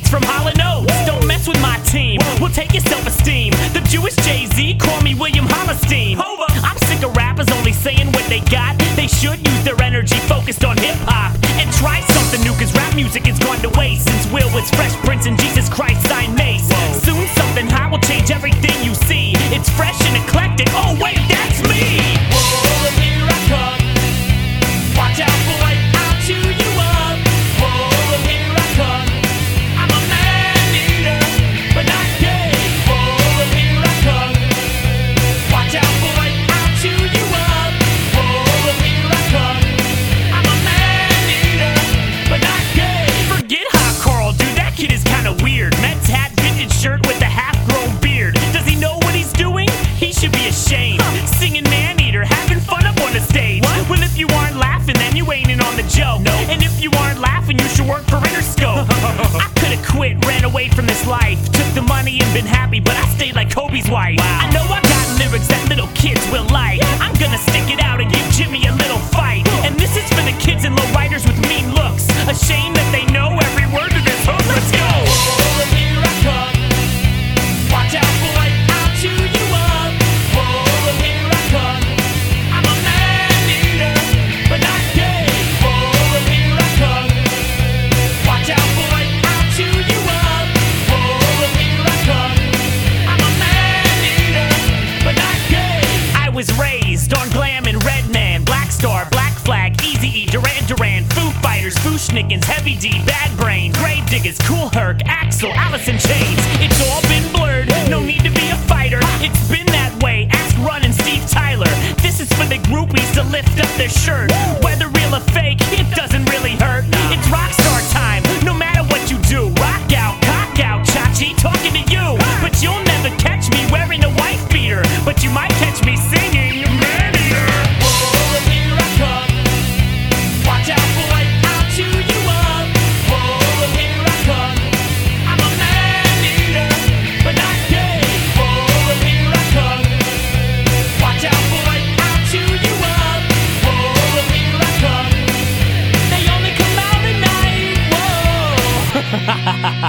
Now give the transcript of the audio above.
beats from Hall & Oates. Don't mess with my team, we'll take your self-esteem. The Jewish Jay-Z, call me William Hollistein. I'm sick of rappers only saying what they got. They should use their energy focused on hip-hop and try something new, cause rap music has gone to waste since Will was Fresh Prince and Jesus Christ signed Mace. Soon something hot will change everything you see. It's fresh and eclectic, oh wait, that's me. Whoa, here I come. Watch out boy, I'll chew you up. Whoa, here I come. I'm a man-eater, but not gay. Whoa, here I come. Watch out boy, I'll chew you up. Whoa, here I come. I'm a man-eater, but not gay. Forget Hot Carl, dude, that kid is kinda weird. Mets hat, vintage shirt with a half-grown beard. Does he know what he's doing? He should be ashamed. Singing man-eater, having fun up on the stage. Well, if you aren't laughing, then you ain't in on the joke. And if you aren't laughing, you should work for Interscope. I could've quit, ran away from this life, took the money and been happy, but I stayed like Kobe's wife. I know I got lyrics that little kids will like. I'm gonna stick it out and give Jimmy a little fight. And this is for the kids and lowriders with mean looks, ashamed that they know every word of this hook. Let's go. Whoa, here I come. Watch out boy, I'll chew you up. Whoa, here I come. I'm a man-eater, but not gay. Whoa, here I come. Watch out boy, I'll chew you up. Whoa, here I come. I'm a man-eater, but not gay. I was raised on Glam and Redman, Black Star, Black Flag, Eazy-E, Duran Duran, Foo Fighters, Fushnikins, Heavy D, Bad Brain, Grave Diggers, Kool Herc, Axl, Alice in Chains. It's all been blurred, no need to be a fighter. It's been that way, ask Run and Steve Tyler. This is for the groupies to lift up their shirt. Whether real or fake, it doesn't really hurt. It's rockstar time, no matter what you do. Rock out, cock out, Chachi, talking to you. But you'll never catch me wearing a wife beater. But you might catch me singing Man-Eater. Whoa, here I come. Watch out boy, I'll chew you up. Whoa, here I come. I'm a man-eater, but not gay. Whoa, here I come. Watch out boy, I'll chew you up. Whoa, here I come. They only come out at night. Whoa.